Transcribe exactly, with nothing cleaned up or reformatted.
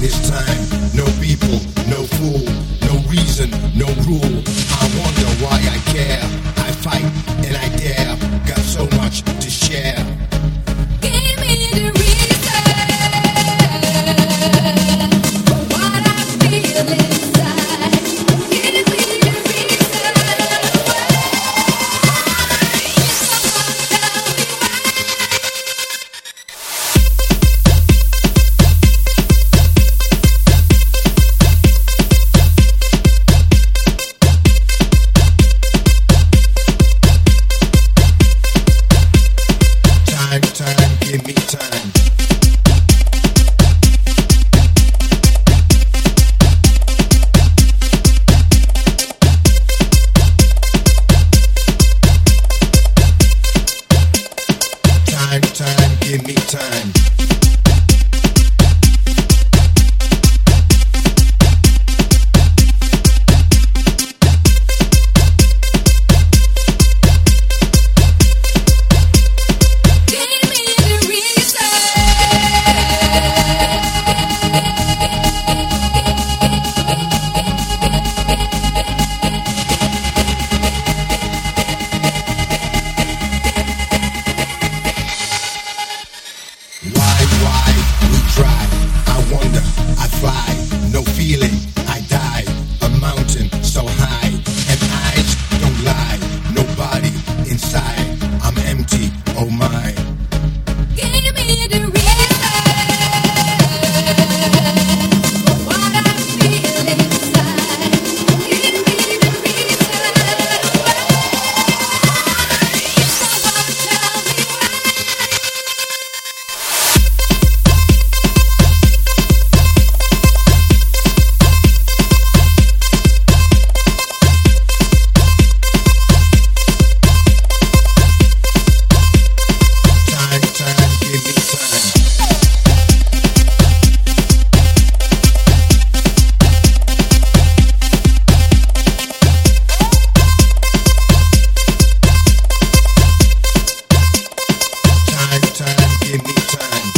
this time. No people, no fool, no reason, no rule. I wonder why I care. I fight and I dare. Got so much to share. Give me the reason for what I feel inside. Give me the reason why. Time, time, give me time. Time, time, give me time. Give me the reason. Why, why, we try. I wonder, I fly. No feeling, I die. A mountain so high, and eyes don't lie. Nobody inside, I'm empty, oh my. Give me the reason for what I feel inside. Give me the reason why. Someone tell me why. Time, time, give me time. Time, time, give me time.